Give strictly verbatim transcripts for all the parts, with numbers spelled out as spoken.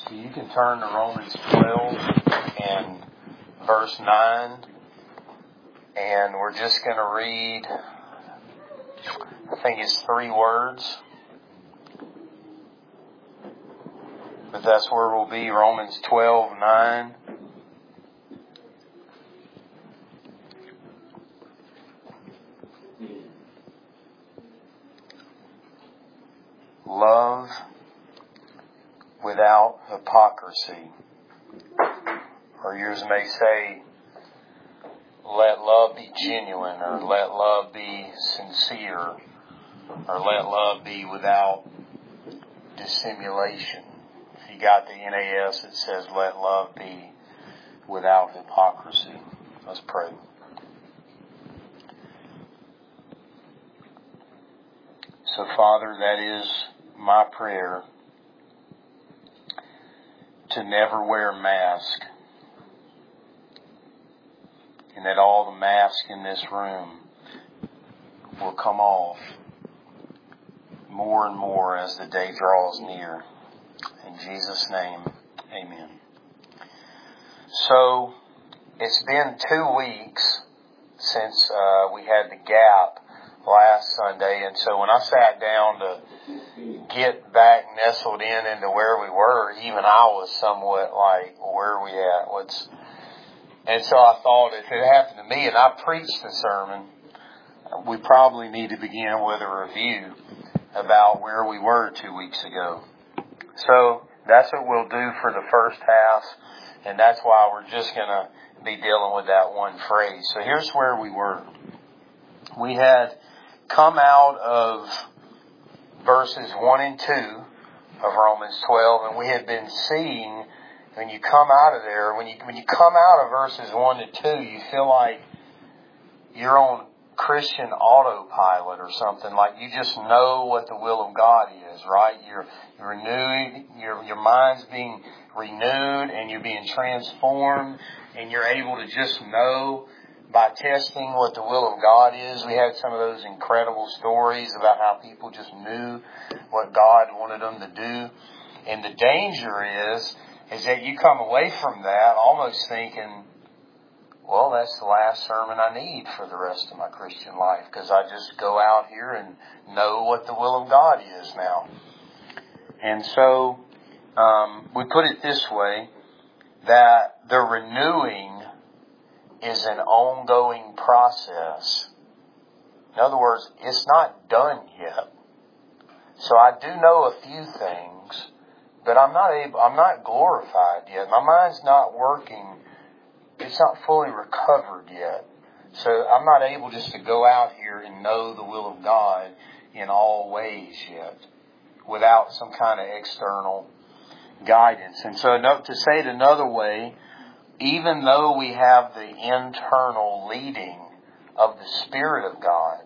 So you can turn to Romans twelve and verse nine, and we're just going to read, I think it's three words, but that's where we'll be, Romans twelve nine. Love without hypocrisy. Or yours may say, let love be genuine, or let love be sincere, or let love be without dissimulation. If you got the N A S, it says, let love be without hypocrisy. Let's pray. So, Father, that is my prayer, to never wear a mask, and that all the masks in this room will come off more and more as the day draws near. In Jesus' name, amen. So, it's been two weeks since uh, we had the gap last Sunday, and so when I sat down to get back nestled in into where we were, even I was somewhat like, well, where are we at? What's And so I thought, if it happened to me and I preached the sermon, we probably need to begin with a review about where we were two weeks ago. So that's what we'll do for the first half, and that's why we're just going to be dealing with that one phrase. So here's where we were. We had come out of verses one and two of Romans twelve, and we had been seeing, when you come out of there, when you when you come out of verses one to two, you feel like you're on Christian autopilot or something, like you just know what the will of God is, right? You're, you're renewed, your your mind's being renewed, and you're being transformed, and you're able to just know by testing what the will of God is. We had some of those incredible stories about how people just knew what God wanted them to do. And the danger is, is that you come away from that almost thinking, well, that's the last sermon I need for the rest of my Christian life, because I just go out here and know what the will of God is now. And so um, we put it this way, that the renewing is an ongoing process. In other words, it's not done yet. So I do know a few things, but I'm not able, I'm not glorified yet. My mind's not working. It's not fully recovered yet. So I'm not able just to go out here and know the will of God in all ways yet, without some kind of external guidance. And so to say it another way, even though we have the internal leading of the Spirit of God,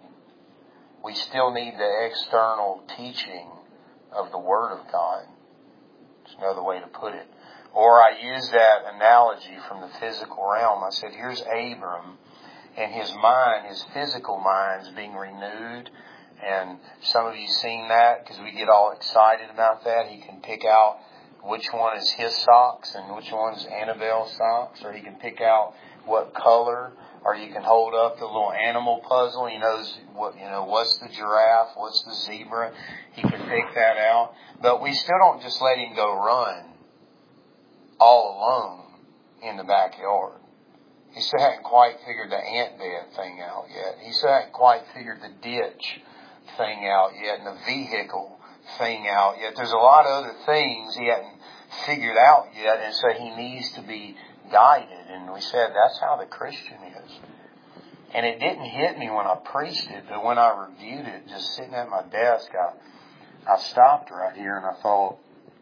we still need the external teaching of the Word of God. There's another way to put it. Or I use that analogy from the physical realm. I said, here's Abram, and his mind, his physical mind is being renewed. And some of you seen that, because we get all excited about that. He can pick out which one is his socks and which one's Annabelle's socks, or he can pick out what color, or you can hold up the little animal puzzle. He knows what, you know, what's the giraffe, what's the zebra. He can pick that out. But we still don't just let him go run all alone in the backyard. He still hadn't quite figured the ant bed thing out yet. He still hadn't quite figured the ditch thing out yet, and the vehicle thing out yet. There's a lot of other things he hadn't figured out yet, and so he needs to be guided. And we said that's how the Christian is. And it didn't hit me when I preached it, but when I reviewed it, just sitting at my desk, I, I stopped right here and I thought,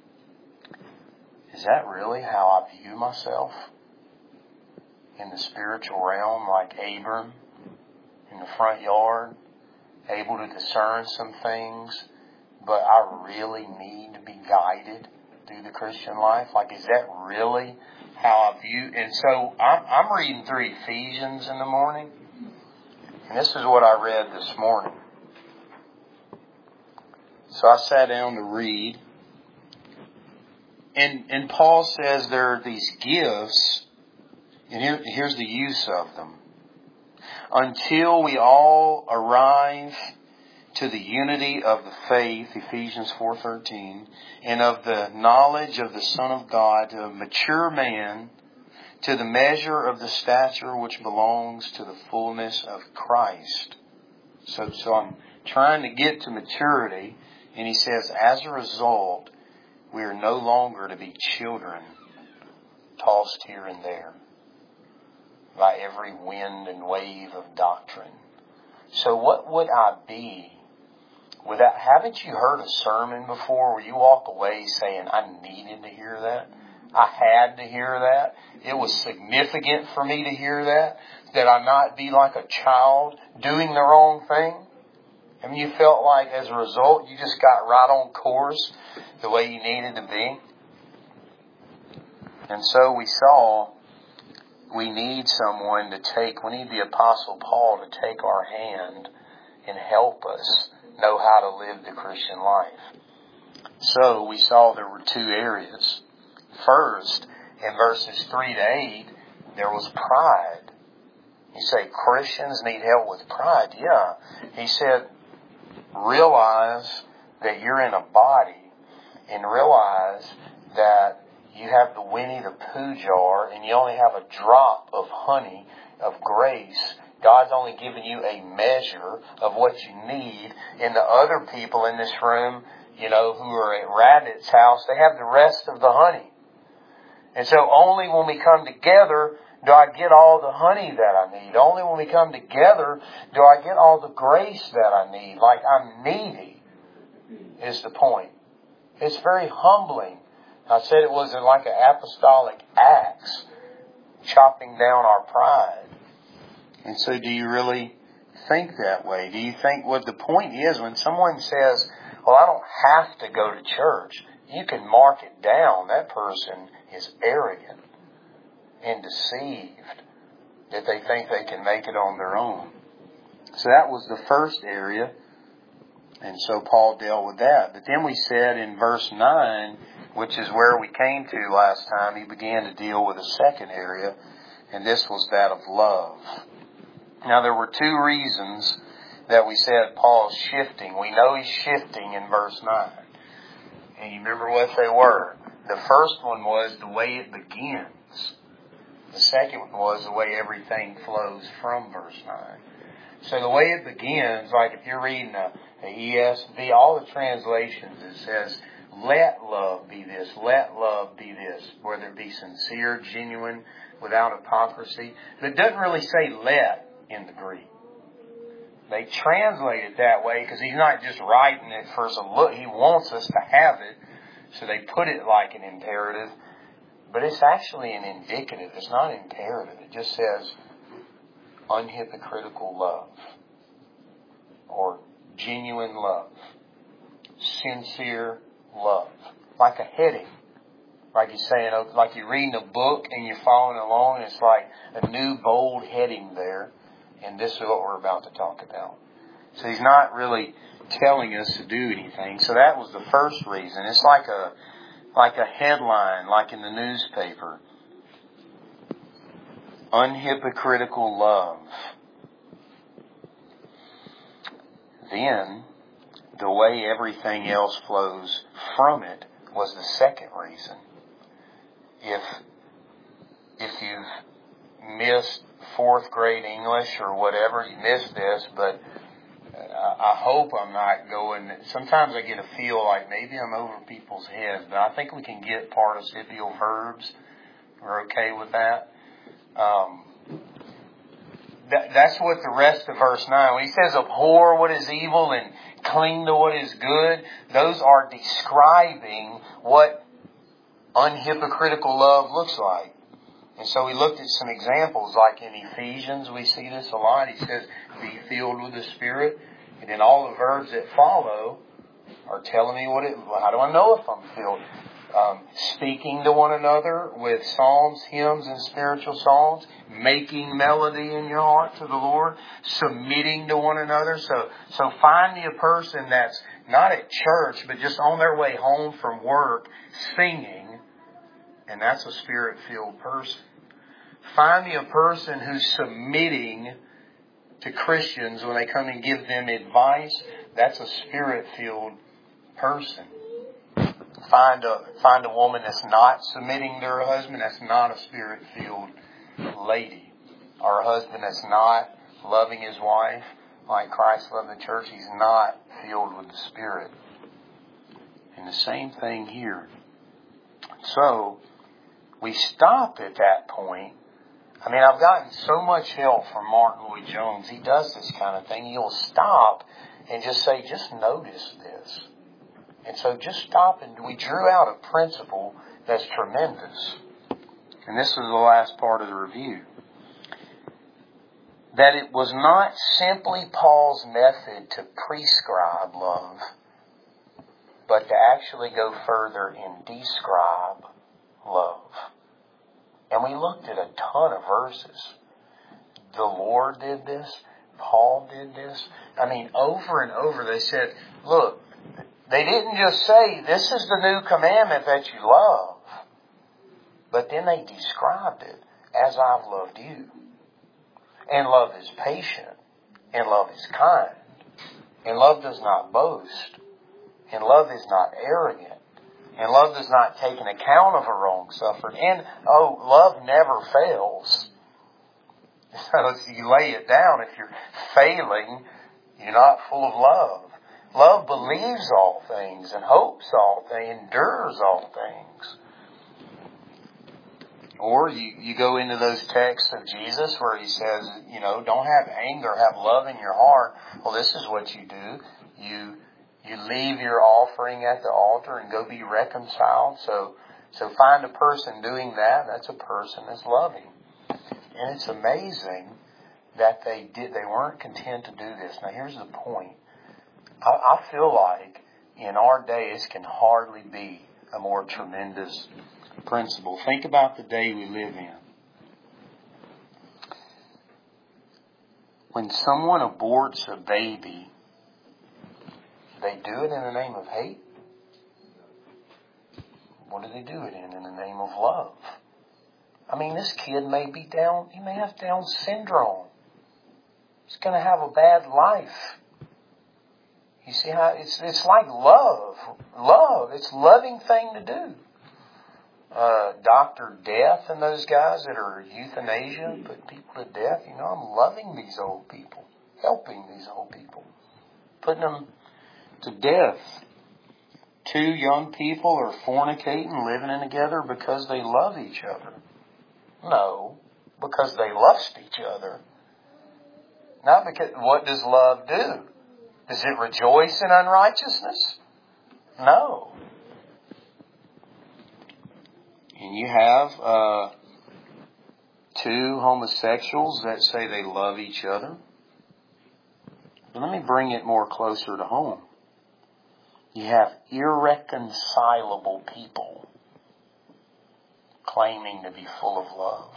is that really how I view myself in the spiritual realm, like Abram in the front yard, able to discern some things, but I really need to be guided through the Christian life? Like, is that really how I view? And so I'm, I'm reading through Ephesians in the morning, and this is what I read this morning. So I sat down to read, and, and Paul says there are these gifts, and here, here's the use of them. Until we all arrive to the unity of the faith, Ephesians four thirteen, and of the knowledge of the Son of God, to a mature man, to the measure of the stature which belongs to the fullness of Christ. So, so I'm trying to get to maturity, and he says, as a result, we are no longer to be children, tossed here and there by every wind and wave of doctrine. So what would I be without, haven't you heard a sermon before where you walk away saying, I needed to hear that? I had to hear that. It was significant for me to hear that. That I not be like a child doing the wrong thing. I mean, you felt like as a result you just got right on course the way you needed to be. And so we saw we need someone to take, we need the Apostle Paul to take our hand and help us know how to live the Christian life. So we saw there were two areas. First, in verses three to eight, there was pride. You say Christians need help with pride. Yeah. He said, realize that you're in a body and realize that you have the Winnie the Pooh jar and you only have a drop of honey of grace. God's only given you a measure of what you need. And the other people in this room, you know, who are at Radit's house, they have the rest of the honey. And so only when we come together do I get all the honey that I need. Only when we come together do I get all the grace that I need. Like I'm needy is the point. It's very humbling. I said it wasn't like an apostolic axe chopping down our pride. And so do you really think that way? Do you think what the point is when someone says, well, I don't have to go to church, you can mark it down. That person is arrogant and deceived that they think they can make it on their own. So that was the first area. And so Paul dealt with that. But then we said in verse nine, which is where we came to last time, he began to deal with a second area, and this was that of love. Now there were two reasons that we said Paul's shifting. We know he's shifting in verse nine. And you remember what they were. The first one was the way it begins. The second one was the way everything flows from verse nine. So the way it begins, like if you're reading a, a E S V, all the translations, it says, let love be this, let love be this, whether it be sincere, genuine, without hypocrisy. But it doesn't really say let in the Greek. They translate it that way because he's not just writing it for us to look. He wants us to have it. So they put it like an imperative. But it's actually an indicative. It's not imperative. It just says unhypocritical love. Or genuine love. Sincere love. Like a heading. Like you're saying, like you're reading a book and you're following along. And it's like a new bold heading there. And this is what we're about to talk about. So he's not really telling us to do anything. So that was the first reason. It's like a like a headline, like in the newspaper. Unhypocritical love. Then, the way everything else flows from it was the second reason. If if you've missed fourth grade English or whatever, you missed this, but I hope I'm not going, sometimes I get a feel like maybe I'm over people's heads, but I think we can get participial verbs. We're okay with that. Um, that that's what the rest of verse nine, when he says abhor what is evil and cling to what is good, those are describing what unhypocritical love looks like. And so we looked at some examples, like in Ephesians, we see this a lot. He says, be filled with the Spirit. And then all the verbs that follow are telling me what it, how do I know if I'm filled? Um, speaking to one another with psalms, hymns, and spiritual songs. Making melody in your heart to the Lord. Submitting to one another. So, so find me a person that's not at church, but just on their way home from work, singing and that's a Spirit-filled person. Find me a person who's submitting to Christians when they come and give them advice. That's a Spirit-filled person. Find a find a woman that's not submitting to her husband. That's not a Spirit-filled lady. Or a husband that's not loving his wife like Christ loved the church. He's not filled with the Spirit. And the same thing here. So, we stop at that point. I mean, I've gotten so much help from Martin Lloyd-Jones. He does this kind of thing. He'll stop and just say, just notice this. And so just stop, and we drew out a principle that's tremendous. And this is the last part of the review. That it was not simply Paul's method to prescribe love, but to actually go further and describe love. And we looked at a ton of verses. The Lord did this. Paul did this. I mean, over and over they said, look, they didn't just say, this is the new commandment that you love. But then they described it as I've loved you. And love is patient. And love is kind. And love does not boast. And love is not arrogant. And love does not take an account of a wrong suffered. And, oh, love never fails. So if you lay it down, if you're failing, you're not full of love. Love believes all things and hopes all things, endures all things. Or you, you go into those texts of Jesus where he says, you know, don't have anger, have love in your heart. Well, this is what you do. You you leave your offering at the altar and go be reconciled. So so find a person doing that. That's a person that's loving. And it's amazing that they did. They weren't content to do this. Now here's the point. I, I feel like in our days can hardly be a more tremendous principle. Think about the day we live in. When someone aborts a baby, they do it in the name of hate? What do they do it in? In the name of love. I mean, this kid may be down, he may have Down syndrome. He's going to have a bad life. You see how it's it's like love. Love. It's a loving thing to do. Uh, Doctor Death and those guys that are euthanasia, put people to death. You know, I'm loving these old people. Helping these old people. Putting them to death. Two young people are fornicating, living in together because they love each other. No, because they lust each other. Not because, what does love do? Does it rejoice in unrighteousness? No. And you have uh, two homosexuals that say they love each other. But let me bring it more closer to home. You have irreconcilable people claiming to be full of love.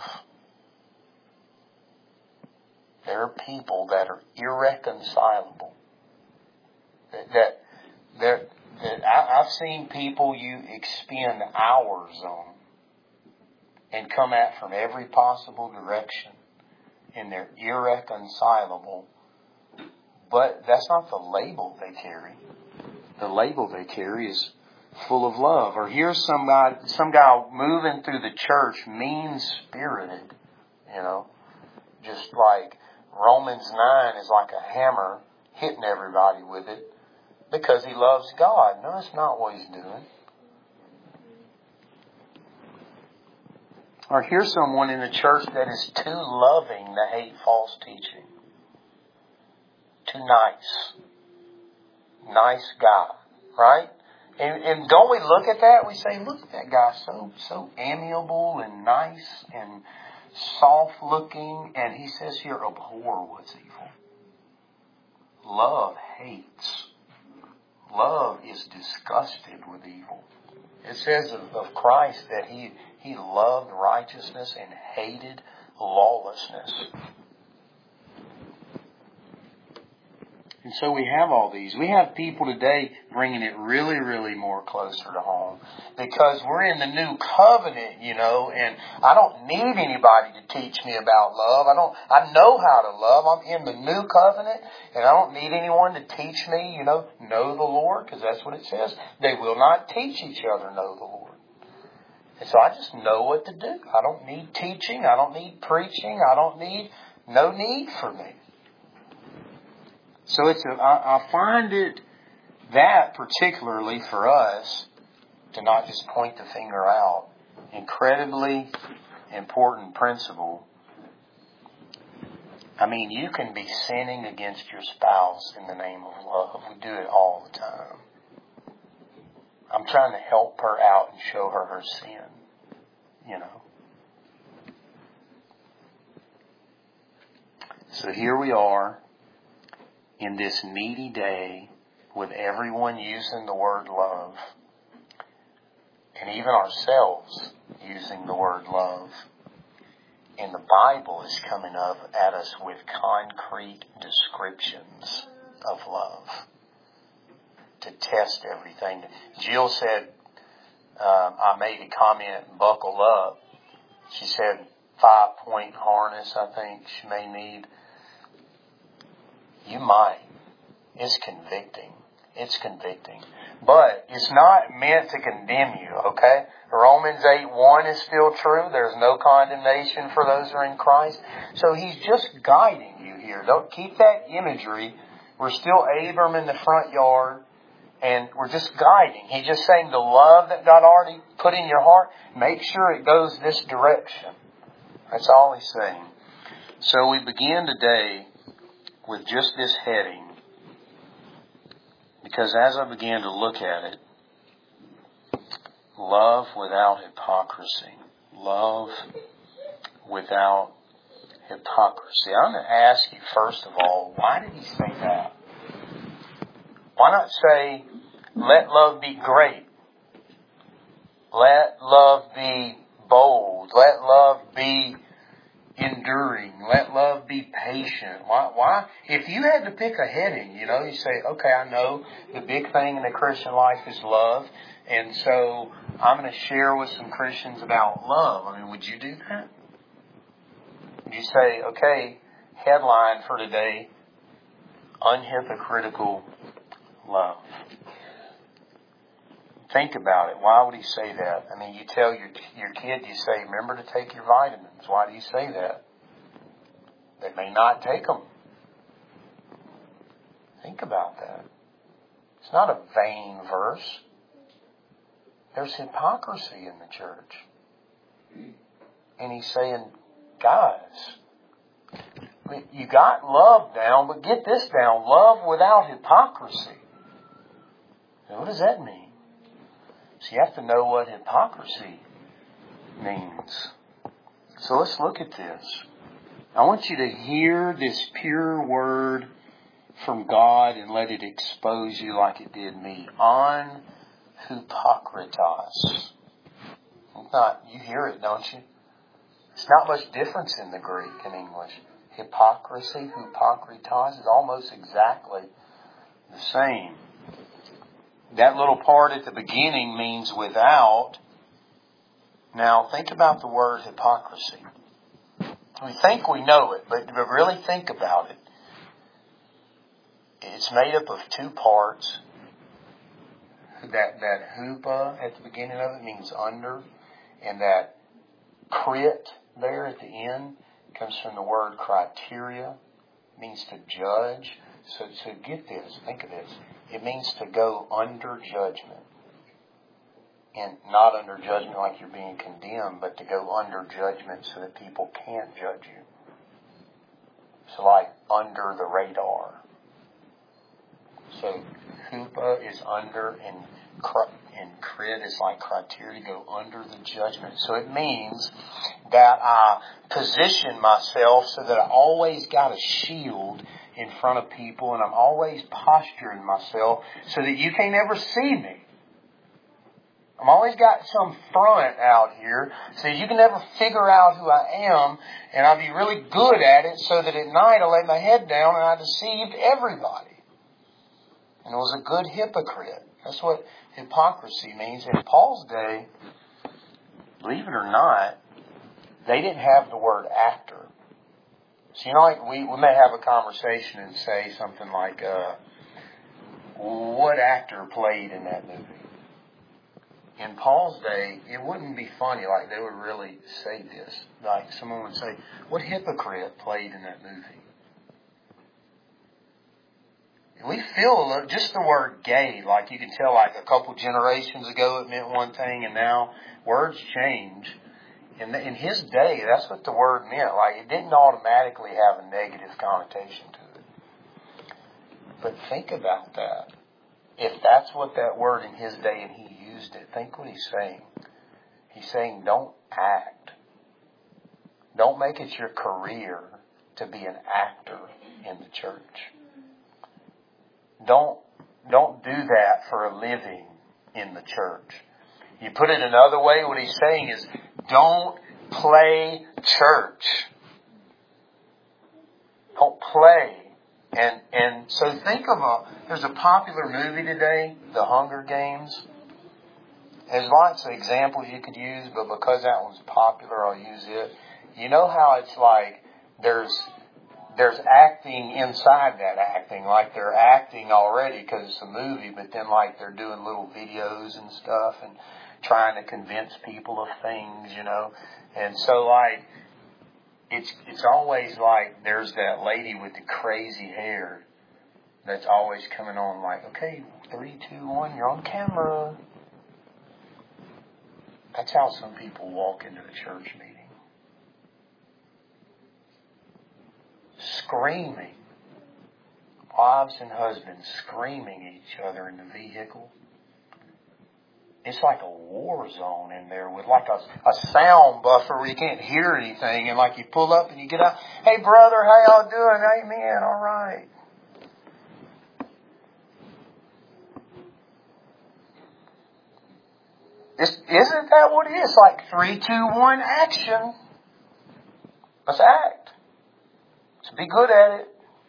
There are people that are irreconcilable. That, that, that, that I, I've seen people you expend hours on and come at from every possible direction, and they're irreconcilable. But that's not the label they carry. The label they carry is full of love. Or here's some guy, some guy moving through the church, mean-spirited, you know, just like Romans nine is like a hammer hitting everybody with it because he loves God. No, that's not what he's doing. Or here's someone in the church that is too loving to hate false teaching. Too nice. Nice guy, right? And, and don't we look at that? We say, look at that guy, so so amiable and nice and soft-looking. And he says here, abhor what's evil. Love hates. Love is disgusted with evil. It says of, of Christ that he, he loved righteousness and hated lawlessness. And so we have all these. We have people today bringing it really, really more closer to home because we're in the new covenant, you know, and I don't need anybody to teach me about love. I don't, I know how to love. I'm in the new covenant and I don't need anyone to teach me, you know, know the Lord, because that's what it says. They will not teach each other know the Lord. And so I just know what to do. I don't need teaching. I don't need preaching. I don't need, no need for me. So it's a, I, I find it, that particularly for us, to not just point the finger out, incredibly important principle. I mean, you can be sinning against your spouse in the name of love. We do it all the time. I'm trying to help her out and show her her sin, you know. So here we are in this needy day with everyone using the word love and even ourselves using the word love. And the Bible is coming up at us with concrete descriptions of love to test everything. Jill said, um, I made a comment, buckle up. She said five-point harness, I think she may need. You might. It's convicting. It's convicting. But it's not meant to condemn you, okay? Romans eight one is still true. There's no condemnation for those who are in Christ. So he's just guiding you here. Don't keep that imagery. We're still Abram in the front yard, and we're just guiding. He's just saying the love that God already put in your heart, make sure it goes this direction. That's all he's saying. So we begin today with just this heading, because as I began to look at it, love without hypocrisy. Love without hypocrisy. I'm going to ask you first of all, why did he say that? Why not say, let love be great. Let love be bold. Let love be enduring. Let love be patient. Why? Why? If you had to pick a heading, you know, you say, okay, I know the big thing in the Christian life is love, and so I'm going to share with some Christians about love. I mean, would you do that? Would you say, okay, headline for today, unhypocritical love? Think about it. Why would he say that? I mean, you tell your your kid, you say, remember to take your vitamins. Why do you say that? They may not take them. Think about that. It's not a vain verse. There's hypocrisy in the church. And he's saying, guys, you got love down, but get this down. Love without hypocrisy. Now, what does that mean? So you have to know what hypocrisy means. So let's look at this. I want you to hear this pure word from God and let it expose you like it did me. On hypocritos. Not, you hear it, don't you? It's not much difference in the Greek and English. Hypocrisy, hypocritos is almost exactly the same. That little part at the beginning means without. Now, think about the word hypocrisy. We think we know it, but to really think about it, it's made up of two parts. That that hupa at the beginning of it means under, and that crit there at the end comes from the word criteria. It means to judge. So, so get this, think of this. It means to go under judgment. And not under judgment like you're being condemned, but to go under judgment so that people can't judge you. So like under the radar. So hupa is under, and and crit is like criteria to go under the judgment. So it means that I position myself so that I always got a shield in front of people, and I'm always posturing myself so that you can't ever see me. I'm always got some front out here so that you can never figure out who I am, and I'll be really good at it so that at night I lay my head down and I deceived everybody. and was a good hypocrite. That's what hypocrisy means. In Paul's day, believe it or not, they didn't have the word actor. So, you know, like we, we may have a conversation and say something like, uh, what actor played in that movie? In Paul's day, it wouldn't be funny. Like, they would really say this. Like, someone would say, what hypocrite played in that movie? We feel just the word gay, like you can tell, like a couple generations ago it meant one thing, and now words change. In, in his day, that's what the word meant. Like, it didn't automatically have a negative connotation to it. But think about that. If that's what that word in his day and he used it, think what he's saying. He's saying don't act. Don't make it your career to be an actor in the church. Don't, don't do that for a living in the church. You put it another way, what he's saying is don't play church. Don't play. And and so think of a, there's a popular movie today, The Hunger Games. There's lots of examples you could use, but because that one's popular, I'll use it. You know how it's like there's there's acting inside that acting, like they're acting already because it's a movie, but then like they're doing little videos and stuff and trying to convince people of things, you know. And so like It's it's always like there's that lady with the crazy hair that's always coming on like, okay, three, two, one, you're on camera. That's how some people walk into the church meeting. Screaming. Wives and husbands screaming at each other in the vehicle. It's like a war zone in there with like a, a sound buffer where you can't hear anything. And like you pull up and you get out. Hey brother, how y'all doing? Amen. All right. It's, isn't that what it is? Like three, two, one, action. Let's act. Let's be good at it.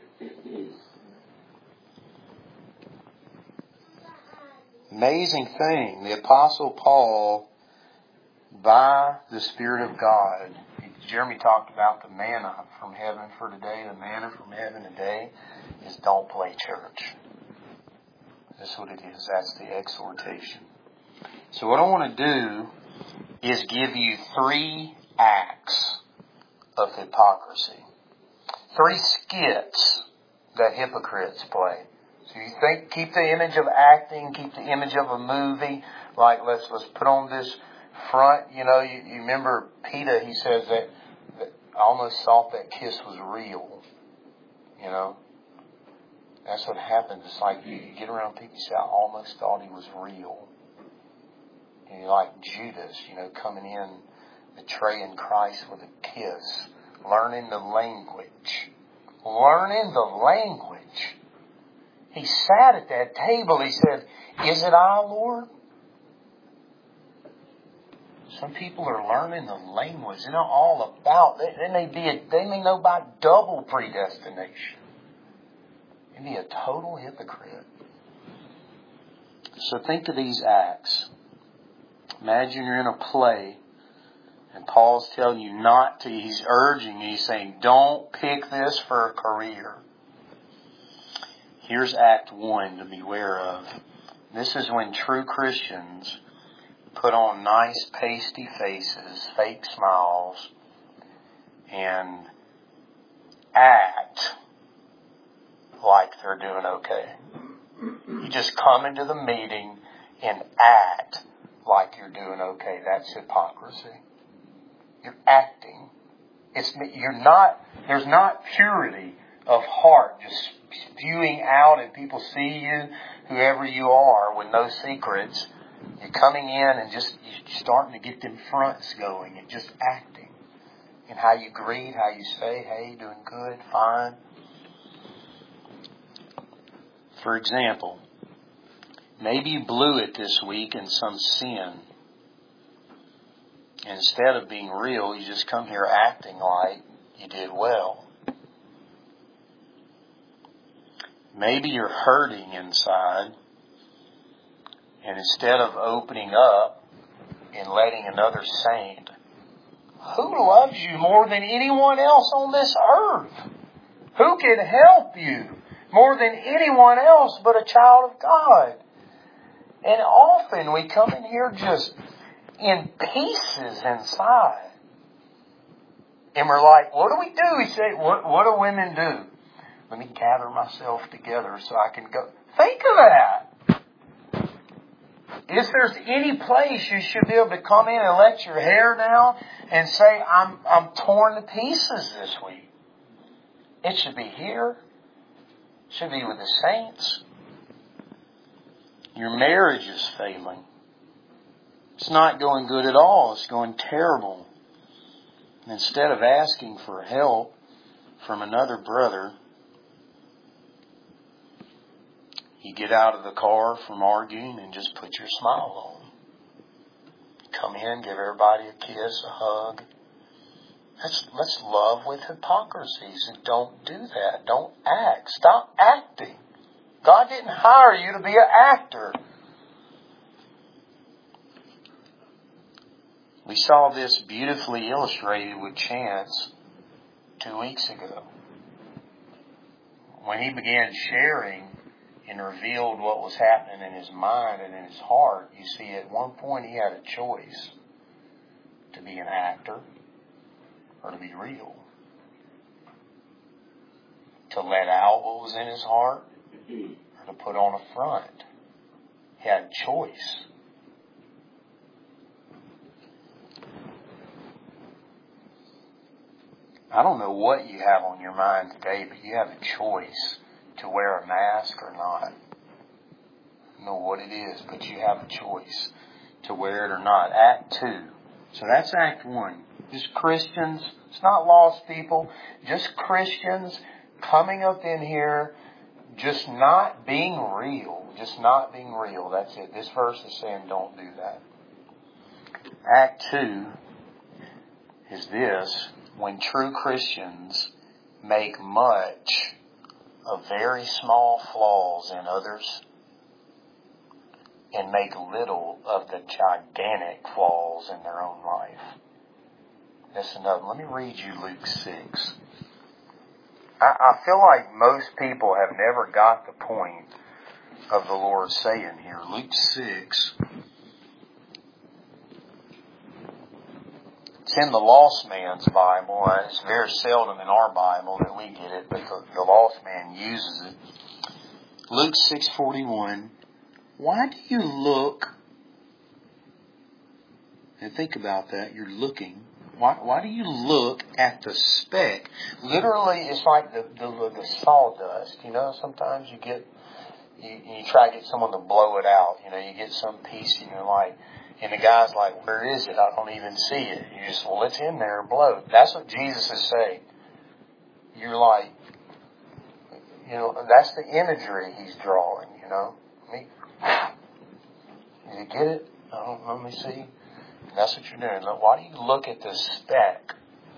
Amazing thing. The Apostle Paul, by the Spirit of God, Jeremy talked about the manna from heaven for today. The manna from heaven today is don't play church. That's what it is. That's the exhortation. So what I want to do is give you three acts of hypocrisy. Three skits that hypocrites play. So you think, keep the image of acting, keep the image of a movie. Like let's let's put on this front. You know, you, you remember Peter? He says that, that I almost thought that kiss was real. You know, that's what happens. It's like you, you get around people. You say, I almost thought he was real. And you're like Judas, you know, coming in, betraying Christ with a kiss, learning the language, learning the language. He sat at that table. He said, is it I, Lord? Some people are learning the language. They know all about it. They may be a, they may know about double predestination. They may be a total hypocrite. So think of these acts. Imagine you're in a play and Paul's telling you not to. He's urging you. He's saying, don't pick this for a career. Here's Act one to beware of. This is when true Christians put on nice pasty faces, fake smiles, and act like they're doing okay. You just come into the meeting and act like you're doing okay. That's hypocrisy. You're acting. It's you're not. There's not purity of heart just spewing out and people see you, whoever you are, with no secrets. You're coming in and just you're starting to get them fronts going and just acting. And how you greet, how you say, hey, doing good, fine. For example, maybe you blew it this week in some sin. And instead of being real, you just come here acting like you did well. Maybe you're hurting inside, and instead of opening up and letting another saint who loves you more than anyone else on this earth, who can help you more than anyone else but a child of God. And often we come in here just in pieces inside. And we're like, what do we do? We say, what, what do women do? Let me gather myself together so I can go. Think of that. If there's any place you should be able to come in and let your hair down and say, I'm, I'm torn to pieces this week. It should be here. It should be with the saints. Your marriage is failing. It's not going good at all. It's going terrible. Instead of asking for help from another brother, you get out of the car from arguing and just put your smile on. Come in, give everybody a kiss, a hug. Let's, let's love with hypocrisies and don't do that. Don't act. Stop acting. God didn't hire you to be an actor. We saw this beautifully illustrated with Chance two weeks ago. When he began sharing and revealed what was happening in his mind and in his heart, you see, at one point he had a choice to be an actor or to be real. To let out what was in his heart or to put on a front. He had a choice. I don't know what you have on your mind today, but you have a choice to wear a mask or not. I don't know what it is, but you have a choice to wear it or not. Act two. So that's act one. Just Christians. It's not lost people. Just Christians coming up in here, just not being real. Just not being real. That's it. This verse is saying don't do that. Act two is this. When true Christians make much of very small flaws in others and make little of the gigantic flaws in their own life. Listen up. Let me read you Luke six. I, I feel like most people have never got the point of the Lord saying here. Luke six. It's in the Lost Man's Bible. It's very seldom in our Bible that we get it, but the, the Lost Man uses it. Luke six forty-one. Why do you look? And think about that. You're looking. Why, why do you look at the speck? Literally, it's like the, the, the sawdust. You know, sometimes you get, you, you try to get someone to blow it out. You know, you get some piece and you're like, and the guy's like, where is it? I don't even see it. You just, well, it's in there, blow. That's what Jesus is saying. You're like, you know, that's the imagery he's drawing, you know. Me, did you get it? I don't, let me see. That's what you're doing. Why do you look at the speck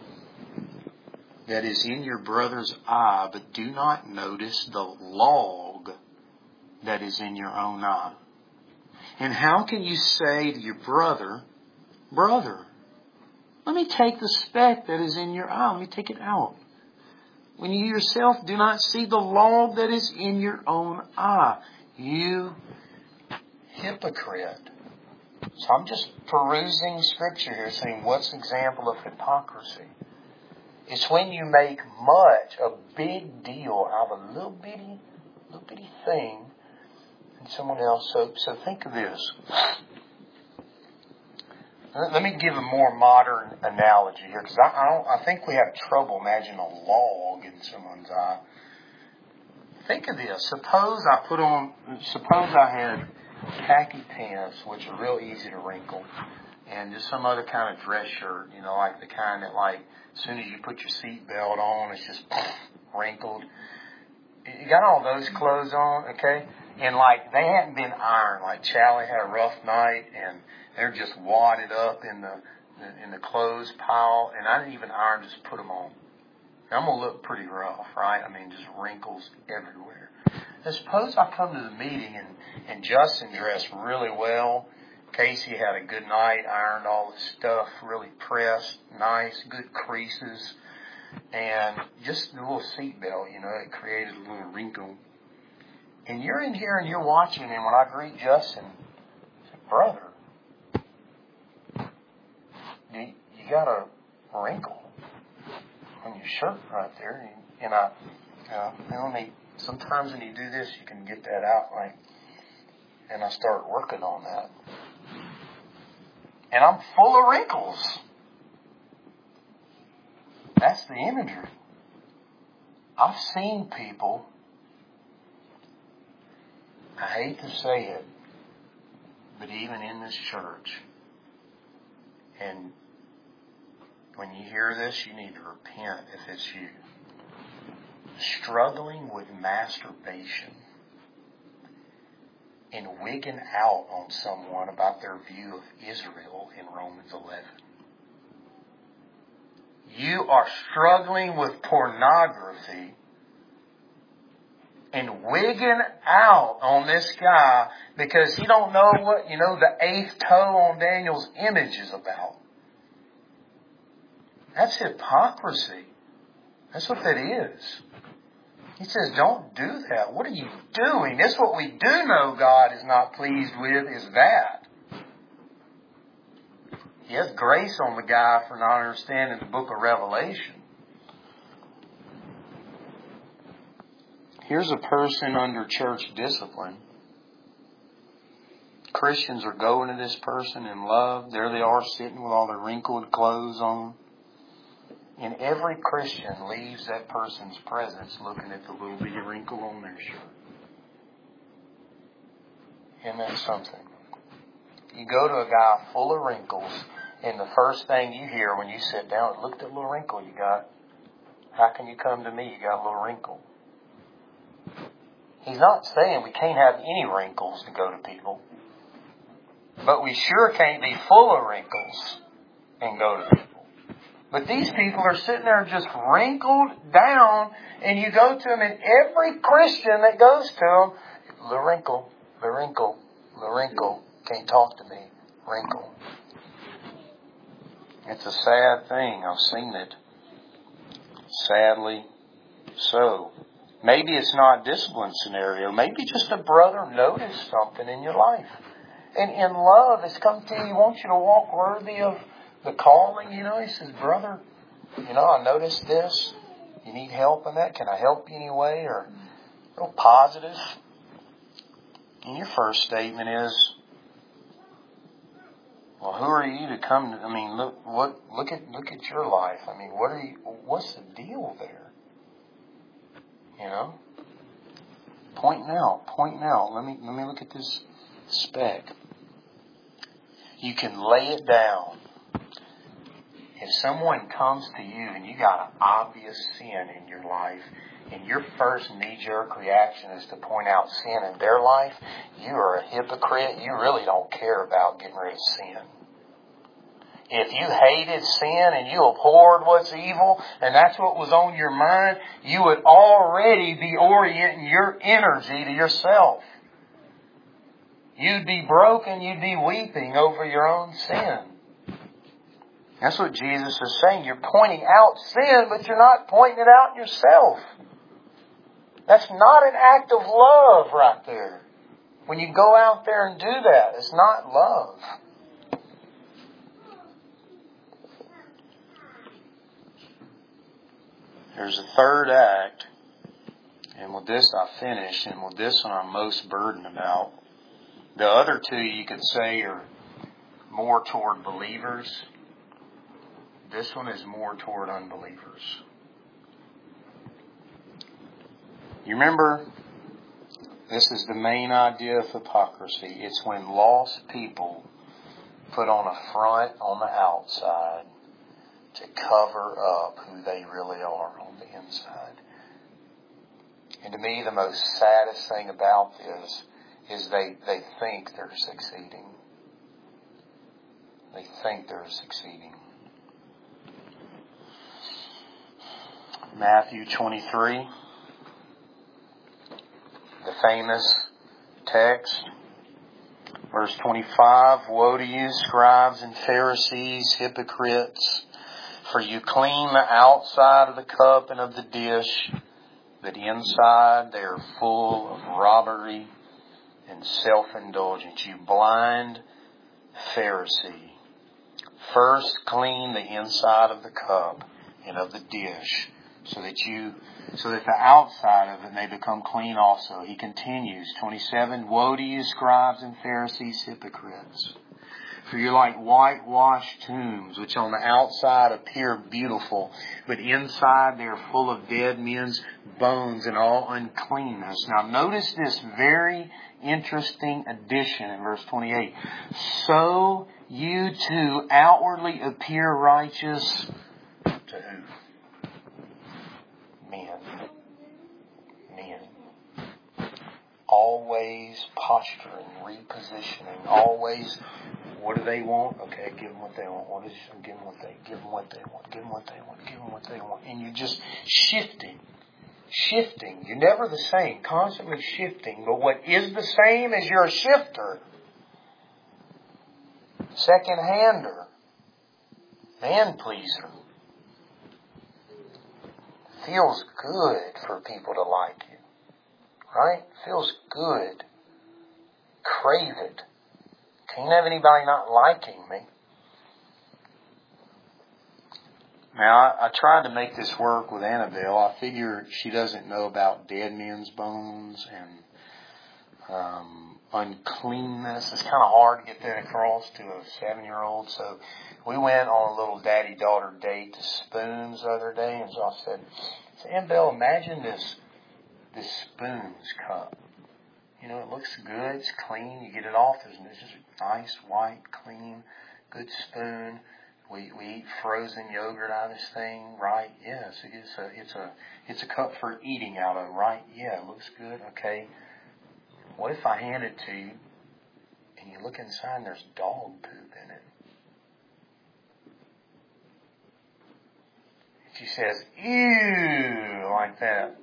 that is in your brother's eye, but do not notice the log that is in your own eye? And how can you say to your brother, brother, let me take the speck that is in your eye. Let me take it out. When you yourself do not see the log that is in your own eye. You hypocrite. So I'm just perusing Scripture here, saying what's an example of hypocrisy? It's when you make much, a big deal out of a little bitty, little bitty thing, and someone else. So, so think of this. Let me give a more modern analogy here, because I, I don't. I think we have trouble imagining a log in someone's eye. Think of this. Suppose I put on. Suppose I had khaki pants, which are real easy to wrinkle, and just some other kind of dress shirt, you know, like the kind that, like, as soon as you put your seatbelt on, it's just wrinkled. You got all those clothes on, okay? And, like, they hadn't been ironed. Like, Charlie had a rough night, and they're just wadded up in the in the clothes pile, and I didn't even iron, just put them on. I'm going to look pretty rough, right? I mean, just wrinkles everywhere. Now, suppose I come to the meeting and, and Justin dressed really well. Casey had a good night, ironed all his stuff, really pressed, nice, good creases. And just a little seatbelt, you know, it created a little wrinkle. And you're in here and you're watching, and when I greet Justin, I say, brother, you, you got a wrinkle on your shirt right there. And, and I, uh, let me, sometimes when you do this, you can get that out, like, and I start working on that. And I'm full of wrinkles. That's the imagery. I've seen people, I hate to say it, but even in this church, and when you hear this, you need to repent if it's you, struggling with masturbation and wigging out on someone about their view of Israel in Romans eleven. You are struggling with pornography and wigging out on this guy because he don't know what, you know, the eighth toe on Daniel's image is about. That's hypocrisy. That's what that is. He says, don't do that. What are you doing? That's what we do know God is not pleased with, is that. He has grace on the guy for not understanding the book of Revelation. Here's a person under church discipline. Christians are going to this person in love. There they are sitting with all their wrinkled clothes on. And every Christian leaves that person's presence looking at the little bitty wrinkle on their shirt. Isn't that something? You go to a guy full of wrinkles, and the first thing you hear when you sit down, look at that little wrinkle you got. How can you come to me? You got a little wrinkle. He's not saying we can't have any wrinkles to go to people. But we sure can't be full of wrinkles and go to people. But these people are sitting there just wrinkled down, and you go to them, and every Christian that goes to them, the wrinkle, the wrinkle, the wrinkle, can't talk to me, wrinkle. It's a sad thing. I've seen it. Sadly so. Maybe it's not a discipline scenario. Maybe just a brother noticed something in your life. And in love, it's come to you, he wants you to walk worthy of the calling. You know, he says, brother, you know, I noticed this. You need help in that? Can I help you in any way? Or real positive. And your first statement is, well, who are you to come to, I mean, look, what, look at, look at your life. I mean, what are you, what's the deal there? You know? Pointing out, pointing out. Let me, let me look at this speck. You can lay it down. If someone comes to you and you got an obvious sin in your life, and your first knee-jerk reaction is to point out sin in their life, you are a hypocrite. You really don't care about getting rid of sin. If you hated sin and you abhorred what's evil, and that's what was on your mind, you would already be orienting your energy to yourself. You'd be broken, you'd be weeping over your own sin. That's what Jesus is saying. You're pointing out sin, but you're not pointing it out yourself. That's not an act of love right there. When you go out there and do that, it's not love. There's a third act, and with this I finish, and with this one I'm most burdened about. The other two you could say are more toward believers. This one is more toward unbelievers. You remember, this is the main idea of hypocrisy. It's when lost people put on a front on the outside to cover up who they really are on the inside. And to me, the most saddest thing about this is they, they think they're succeeding. They think they're succeeding. Matthew twenty-three, the famous text. Verse twenty-five, Woe to you, scribes and Pharisees, hypocrites, for you clean the outside of the cup and of the dish, but inside they are full of robbery and self-indulgence. You blind Pharisee. First clean the inside of the cup and of the dish, so that you, so that the outside of it may become clean also. He continues, twenty-seven, Woe to you, scribes and Pharisees, hypocrites, for you're like whitewashed tombs, which on the outside appear beautiful, but inside they are full of dead men's bones and all uncleanness. Now notice this very interesting addition in verse twenty-eight. So you too outwardly appear righteous to who? Men. Men. Always posturing, repositioning, always, what do they want? Okay, give them what they want. What is, give them what they, give them what they want. Give them what they want. Give them what they want. And you're just shifting. Shifting. You're never the same. Constantly shifting. But what is the same is you're a shifter. Second-hander. Man-pleaser. Feels good for people to like you. Right? Feels good. Crave it. Can't have anybody not liking me. Now, I, I tried to make this work with Annabelle. I figure she doesn't know about dead men's bones and um, uncleanness. It's kind of hard to get that across to a seven-year-old. So we went on a little daddy-daughter date to Spoons the other day. And so I said, so Annabelle, imagine this, this Spoons cup. You know, it looks good. It's clean. You get it off. It's just nice, white, clean, good spoon. We we eat frozen yogurt out of this thing, right? Yes, it's a it's a it's a cup for eating out of, right? Yeah, it looks good. Okay. What if I hand it to you and you look inside and there's dog poop in it? She says, ew, like that.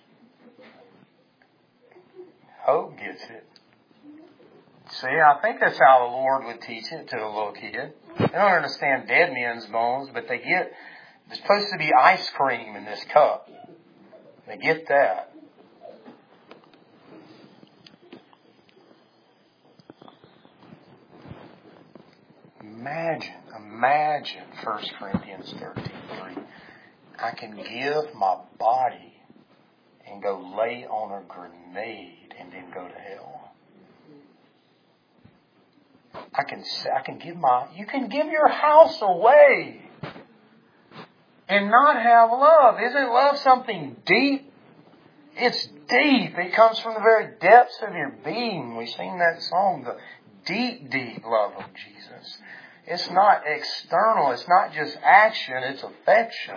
Hope gets it. See, I think that's how the Lord would teach it to a little kid. They don't understand dead men's bones, but they get, there's supposed to be ice cream in this cup. They get that. Imagine, imagine First Corinthians thirteen three. I can give my body and go lay on a grenade and then go to hell. I can I can give my, you can give your house away and not have love. Isn't love something deep? It's deep. It comes from the very depths of your being. We sing that song, the deep, deep love of Jesus. It's not external. It's not just action. It's affection.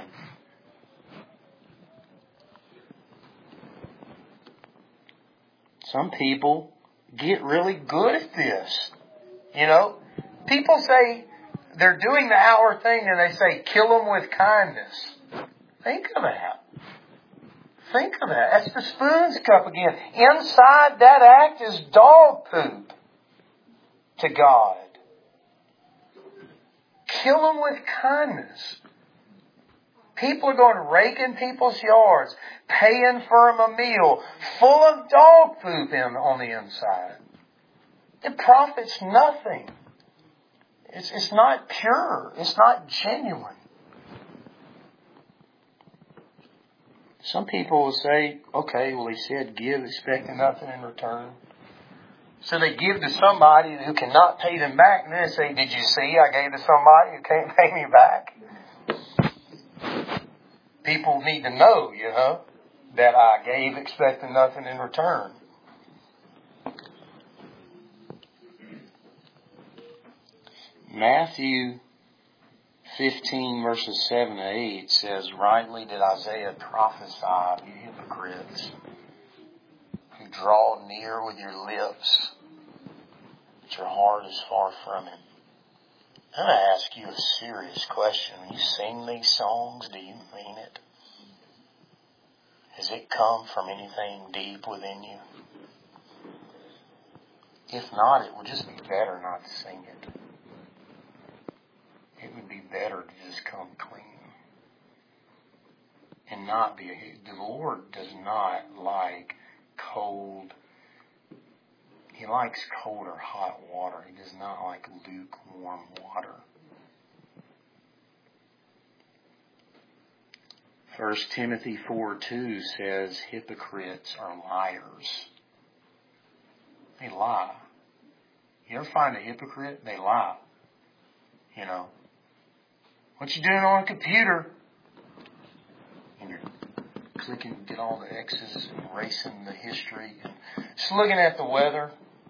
Some people get really good at this. You know, people say they're doing the outward thing and they say, kill them with kindness. Think of that. Think of that. That's the Spoons cup again. Inside that act is dog poop to God. Kill them with kindness. People are going raking people's yards, paying for them a meal, full of dog poop in, on the inside. It profits nothing. It's, it's not pure. It's not genuine. Some people will say, okay, well, he said give, expecting nothing in return. So they give to somebody who cannot pay them back, and then they say, did you see I gave to somebody who can't pay me back? People need to know, you know, that I gave expecting nothing in return. Matthew fifteen verses seven to eight says, rightly did Isaiah prophesy, you hypocrites, who draw near with your lips, but your heart is far from him. I'm going to ask you a serious question. When you sing these songs, do you mean it? Has it come from anything deep within you? If not, it would just be better not to sing it. It would be better to just come clean. And not be a... The Lord does not like cold... He likes cold or hot water. He does not like lukewarm water. First Timothy four two says hypocrites are liars. They lie. You ever find a hypocrite? They lie. You know. What you doing on a computer? And you're clicking, get all the X's and erasing the history. And just looking at the weather.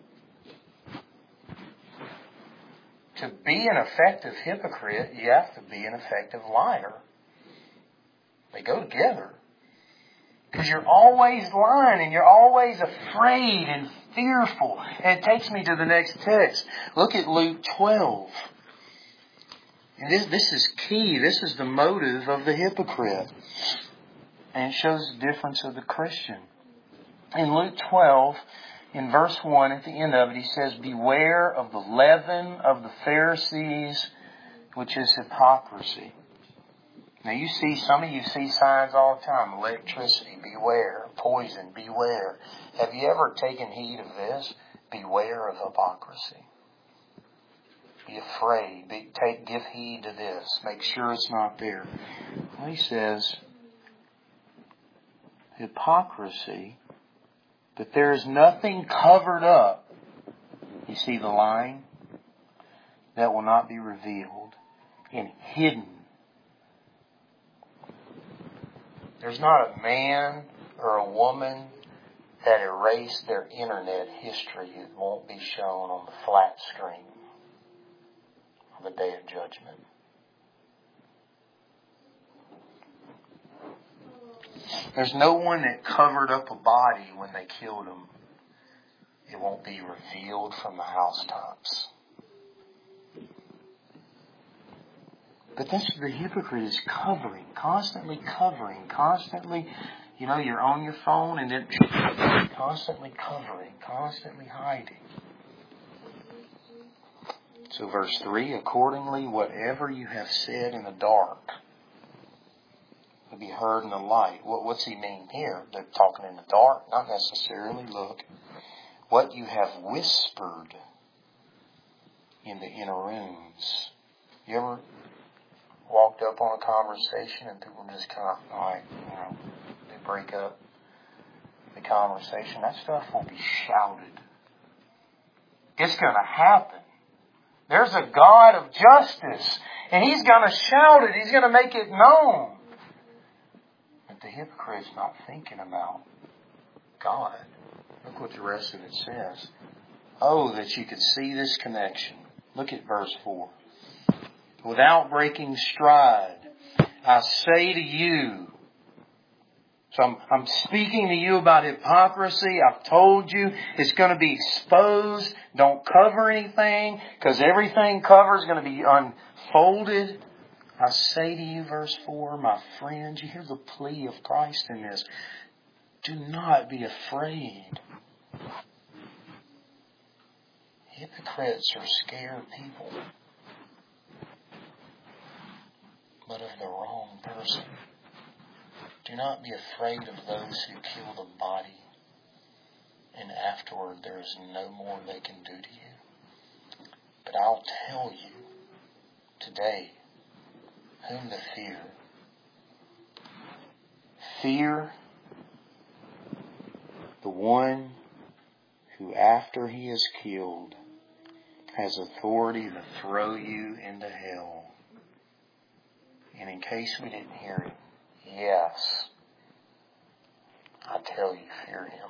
To be an effective hypocrite, you have to be an effective liar. They go together. Because you're always lying and you're always afraid and fearful. And it takes me to the next text. Look at Luke twelve. And this, this is key. This is the motive of the hypocrite. And it shows the difference of the Christian. In Luke twelve, in verse one, at the end of it, he says, beware of the leaven of the Pharisees, which is hypocrisy. Now you see, some of you see signs all the time. Electricity, beware. Poison, beware. Have you ever taken heed of this? Beware of hypocrisy. Be afraid. Be, take, give heed to this. Make sure it's not there. Well, he says, hypocrisy, but there is nothing covered up. You see the line? That will not be revealed and hidden. There's not a man or a woman that erased their internet history that won't be shown on the flat screen on the day of judgment. There's no one that covered up a body when they killed him. It won't be revealed from the housetops. But that's the hypocrite is covering, constantly covering, constantly, you know, you're on your phone and then constantly covering, constantly hiding. So verse three, accordingly, whatever you have said in the dark will be heard in the light. What, what's he mean here? They're talking in the dark? Not necessarily. Look, what you have whispered in the inner rooms. You ever walked up on a conversation and people just kind of like, you know, they break up the conversation? That stuff will be shouted. It's going to happen. There's a God of justice, and He's going to shout it. He's going to make it known. But the hypocrite's not thinking about God. Look what the rest of it says. Oh, that you could see this connection. Look at verse four. Without breaking stride, I say to you. So I'm, I'm speaking to you about hypocrisy. I've told you it's going to be exposed. Don't cover anything, because everything covered is going to be unfolded. I say to you, verse four, my friends, you hear the plea of Christ in this. Do not be afraid. Hypocrites are scared people, but of the wrong person. Do not be afraid of those who kill the body, and afterward there is no more they can do to you. But I'll tell you today whom to fear. Fear the one who, after he is killed, has authority to throw you into hell. And in case we didn't hear it, yes, I tell you, fear him.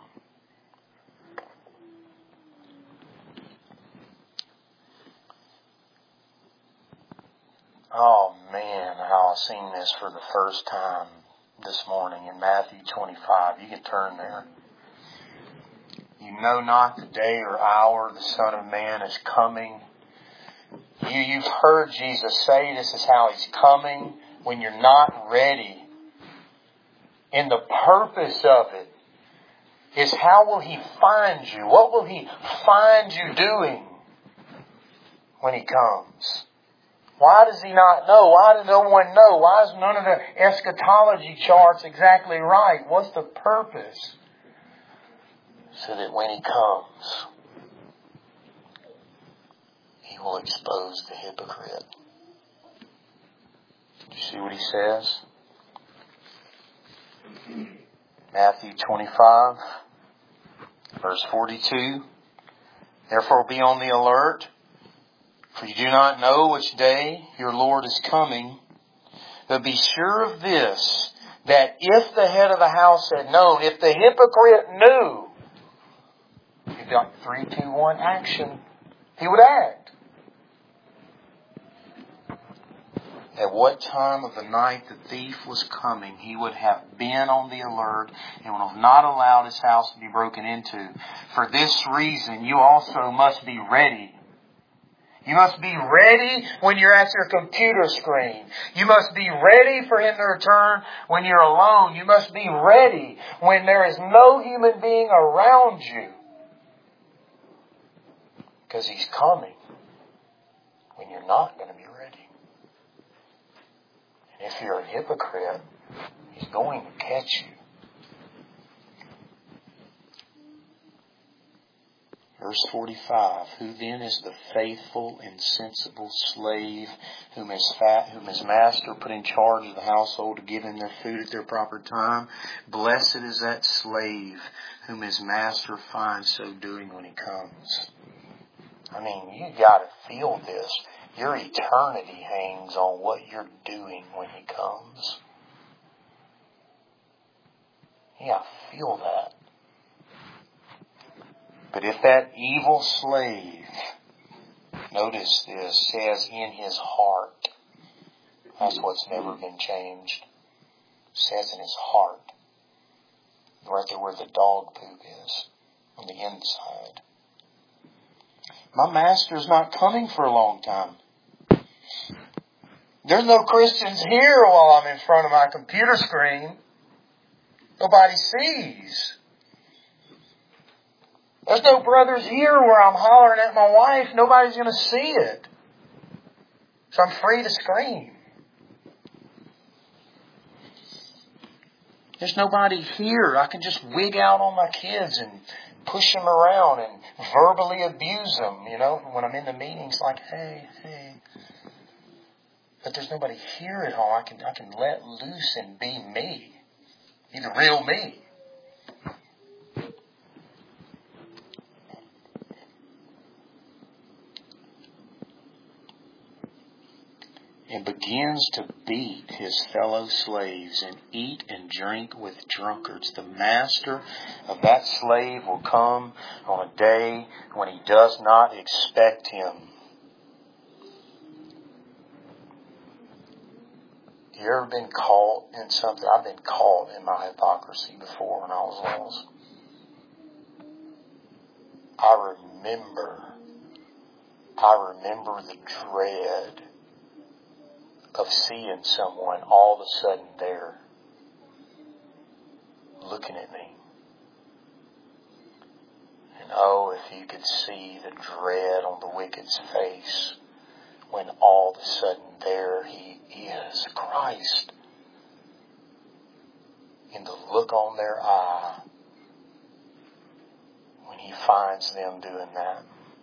Oh man, how I've seen this for the first time this morning in Matthew twenty-five. You can turn there. You know not the day or hour the Son of Man is coming. You, you've heard Jesus say this is how He's coming. When you're not ready, And the purpose of it is, how will He find you? What will He find you doing when He comes? Why does He not know? Why does no one know? Why is none of the eschatology charts exactly right? What's the purpose? So that when He comes, He will expose the hypocrite. Do you see what He says? Matthew twenty-five, verse forty-two. Therefore be on the alert, for you do not know which day your Lord is coming. But be sure of this, that if the head of the house had known, if the hypocrite knew, he'd be like three, two, one, action. He would act. At what time of the night the thief was coming, he would have been on the alert and would have not allowed his house to be broken into. For this reason, you also must be ready. You must be ready when you're at your computer screen. You must be ready for Him to return when you're alone. You must be ready when there is no human being around you. Because He's coming when you're not going to be ready. And if you're a hypocrite, He's going to catch you. Verse forty-five, who then is the faithful and sensible slave whom his, fat, whom his master put in charge of the household to give him their food at their proper time? Blessed is that slave whom his master finds so doing when he comes. I mean, you got to feel this. Your eternity hangs on what you're doing when He comes. You got to feel that. But if that evil slave, notice this, says in his heart, that's what's never been changed. Says in his heart, right there where the dog poop is, on the inside. My master's not coming for a long time. There's no Christians here while I'm in front of my computer screen. Nobody sees. There's no brothers here where I'm hollering at my wife. Nobody's going to see it. So I'm free to scream. There's nobody here. I can just wig out on my kids and push them around and verbally abuse them. You know, when I'm in the meetings, like, hey, hey. But there's nobody here at home. I can I can let loose and be me. Be the real me. And begins to beat his fellow slaves and eat and drink with drunkards. The master of that slave will come on a day when he does not expect him. You ever been caught in something? I've been caught in my hypocrisy before when I was lost. I remember, I remember the dread of seeing someone all of a sudden there, looking at me. And oh, if you could see the dread on the wicked's face when all of a sudden there he is, Christ. And the look on their eye when He finds them doing that.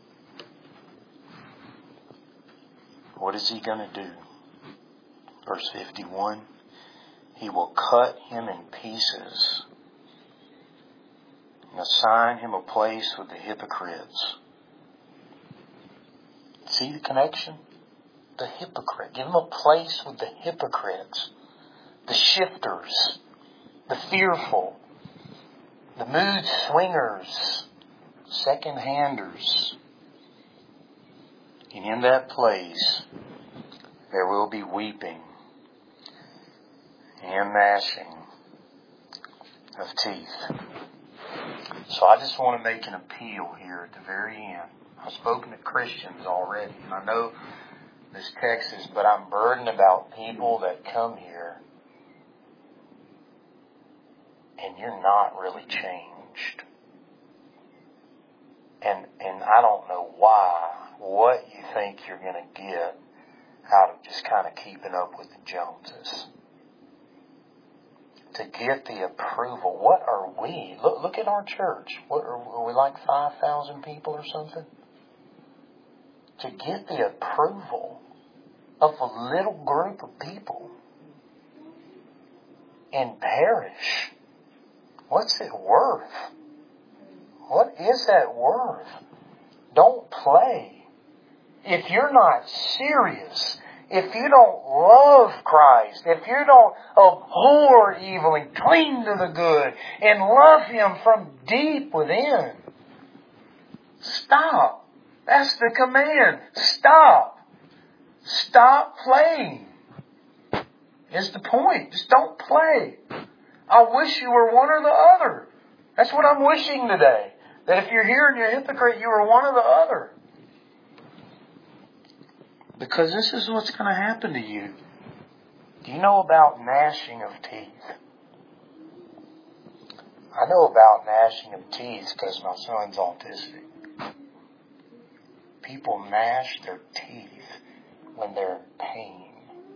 What is He going to do? Verse fifty-one, He will cut him in pieces and assign him a place with the hypocrites. See the connection? The hypocrite. Give him a place with the hypocrites. The shifters. The fearful. The mood swingers. Second-handers. And in that place, there will be weeping and gnashing of teeth. So I just want to make an appeal here at the very end. I've spoken to Christians already, and I know this text is, but I'm burdened about people that come here and you're not really changed. And and I don't know why, what you think you're going to get out of just kind of keeping up with the Joneses. To get the approval. What are we? Look, look at our church. What are, are we like five thousand people or something? To get the approval of a little group of people and perish. What's it worth? What is that worth? Don't play. If you're not serious, if you don't love Christ, if you don't abhor evil and cling to the good and love Him from deep within, stop. That's the command. Stop. Stop playing. Is the point. Just don't play. I wish you were one or the other. That's what I'm wishing today. That if you're here and you're a hypocrite, you are one or the other. Because this is what's going to happen to you. Do you know about gnashing of teeth? I know about gnashing of teeth because my son's autistic. People gnash their teeth when they're in pain.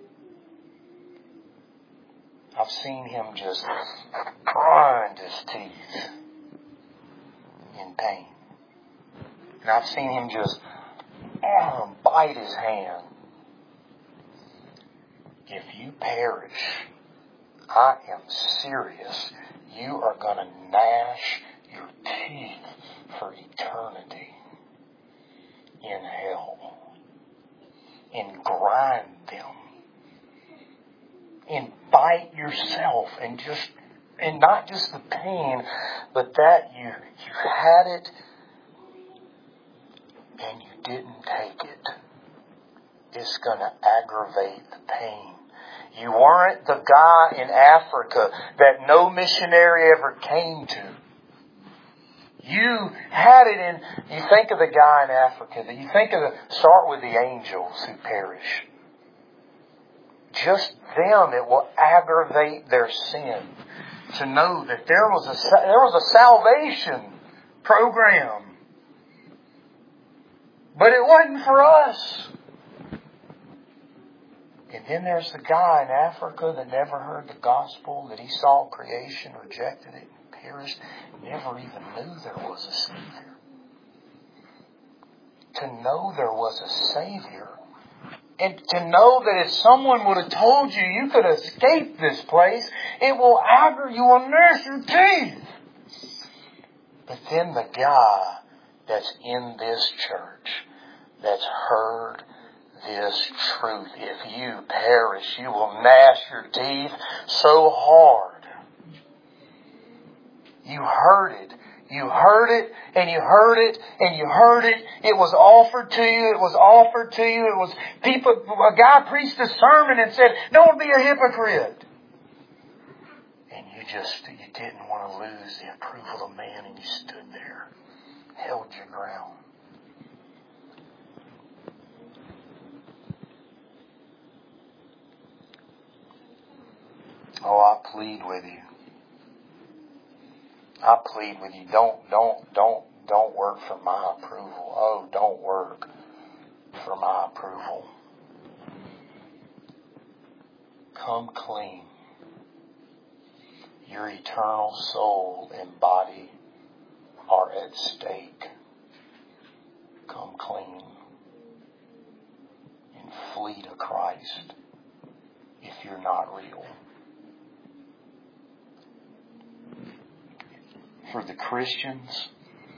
I've seen him just grind his teeth in pain. And I've seen him just oh, bite his hand. If you perish, I am serious. You are going to gnash your teeth for eternity in hell. And grind them. And bite yourself and just, and not just the pain, but that you, you had it and you didn't take it. It's going to aggravate the pain. You weren't the guy in Africa that no missionary ever came to. You had it in, you think of the guy in Africa, that you think of the, start with the angels who perish. Just them, it will aggravate their sin to know that there was a there was a salvation program, but it wasn't for us. And then there's the guy in Africa that never heard the gospel, that he saw creation, rejected it, and perished, never even knew there was a Savior. To know there was a Savior. And to know that if someone would have told you you could escape this place, it will aggravate, you will gnash your teeth. But then the guy that's in this church, that's heard this truth, if you perish, you will gnash your teeth so hard. You heard it. You heard it, and you heard it, and you heard it. It was offered to you. It was offered to you. It was people. A guy preached a sermon and said, "Don't be a hypocrite." And you just, you didn't want to lose the approval of man, and you stood there, held your ground. Oh, I plead with you. I plead with you, don't, don't, don't, don't work for my approval. Oh, don't work for my approval. Come clean. Your eternal soul and body are at stake. Come clean and flee to Christ if you're not real. For the Christians,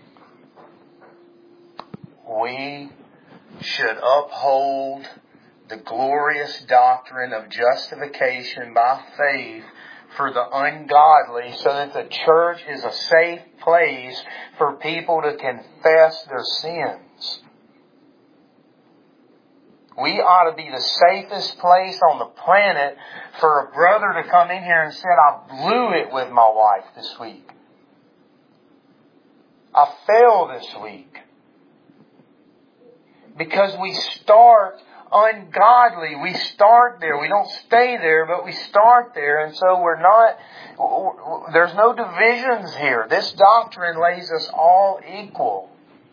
we should uphold the glorious doctrine of justification by faith for the ungodly, so that the church is a safe place for people to confess their sins. We ought to be the safest place on the planet for a brother to come in here and say, "I blew it with my wife this week. I failed this week." Because we start ungodly. We start there. We don't stay there, but we start there. And so we're not, there's no divisions here. This doctrine lays us all equal.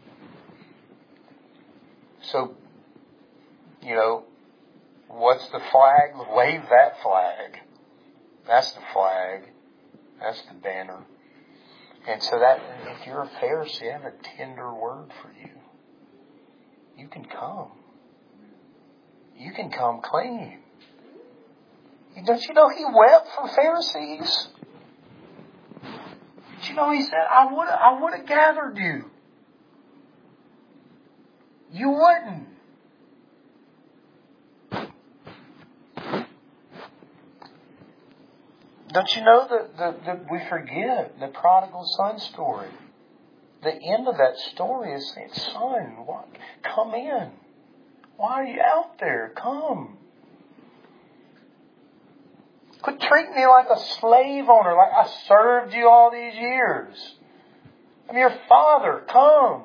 So, you know, what's the flag? Wave that flag. That's the flag. That's the banner. And so that, if you're a Pharisee, I have a tender word for you. You can come. You can come clean. Don't you know He wept for Pharisees? Don't you know He said, I would I would have gathered you. You wouldn't. Don't you know that, that, that we forget the prodigal son story? The end of that story is saying, son, what? Come in. Why are you out there? Come. Quit treating me like a slave owner, like I served you all these years. I'm your father. Come.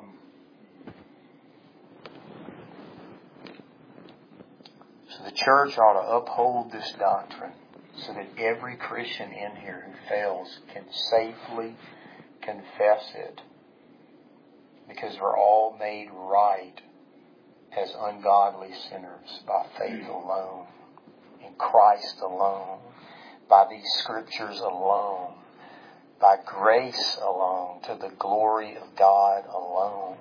So the church ought to uphold this doctrine so that every Christian in here who fails can safely confess it. Because we're all made right as ungodly sinners by faith alone, in Christ alone, by these scriptures alone, by grace alone, to the glory of God alone.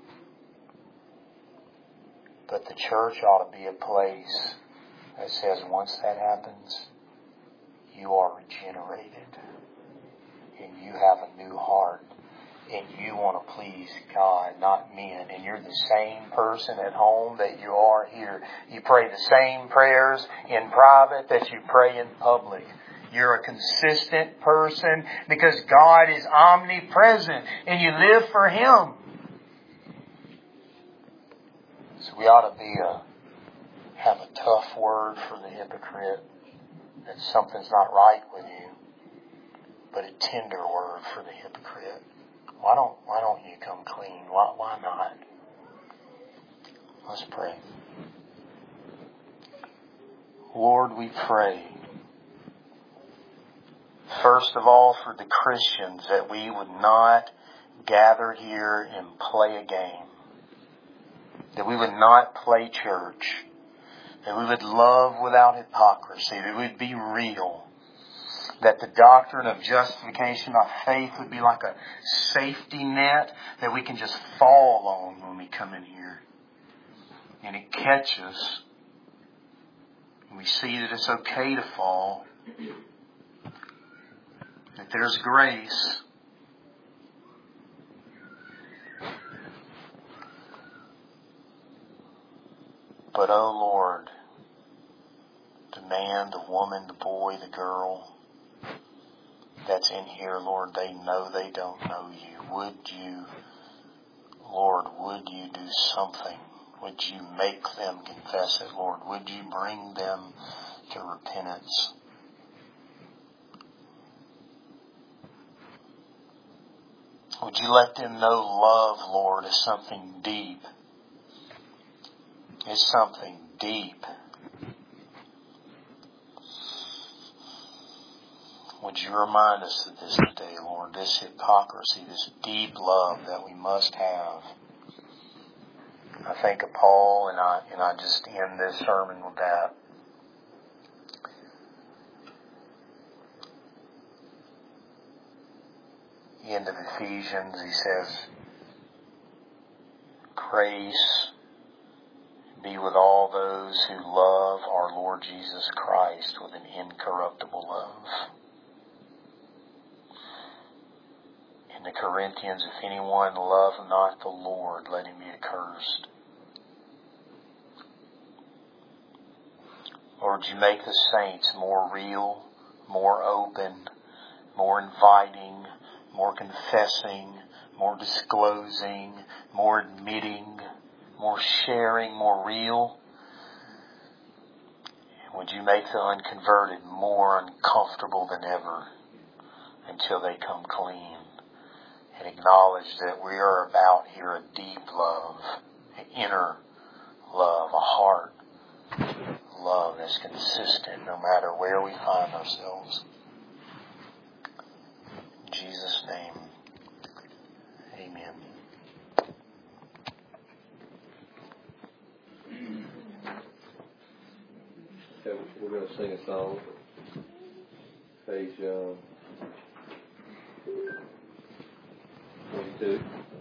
But the church ought to be a place that says once that happens, you are regenerated and you have a new heart. And you want to please God, not men. And you're the same person at home that you are here. You pray the same prayers in private that you pray in public. You're a consistent person because God is omnipresent and you live for Him. So we ought to be a, have a tough word for the hypocrite that something's not right with you, but a tender word for the hypocrite. Why don't, why don't you come clean? Why, why not? Let's pray. Lord, we pray, first of all, for the Christians, that we would not gather here and play a game. That we would not play church. That we would love without hypocrisy. That we would be real. That the doctrine of justification by faith would be like a safety net that we can just fall on when we come in here. And it catches. And we see that it's okay to fall. That there's grace. But, oh Lord, the man, the woman, the boy, the girl that's in here, Lord, they know they don't know you. Would you, Lord, would you do something? Would you make them confess it, Lord? Would you bring them to repentance? Would you let them know love, Lord, is something deep? Is something deep. Would you remind us of this today, Lord, this hypocrisy, this deep love that we must have. I think of Paul, and I and I just end this sermon with that. The end of Ephesians, he says, grace be with all those who love our Lord Jesus Christ with an incorruptible love. In the Corinthians, if anyone love not the Lord, let him be accursed. Lord, you make the saints more real, more open, more inviting, more confessing, more disclosing, more admitting, more sharing, more real. And would you make the unconverted more uncomfortable than ever until they come clean and acknowledge that we are about here a deep love, an inner love, a heart us consistent no matter where we find ourselves. In Jesus' name, amen. Okay, we're going to sing a song. Page uh, twenty-two.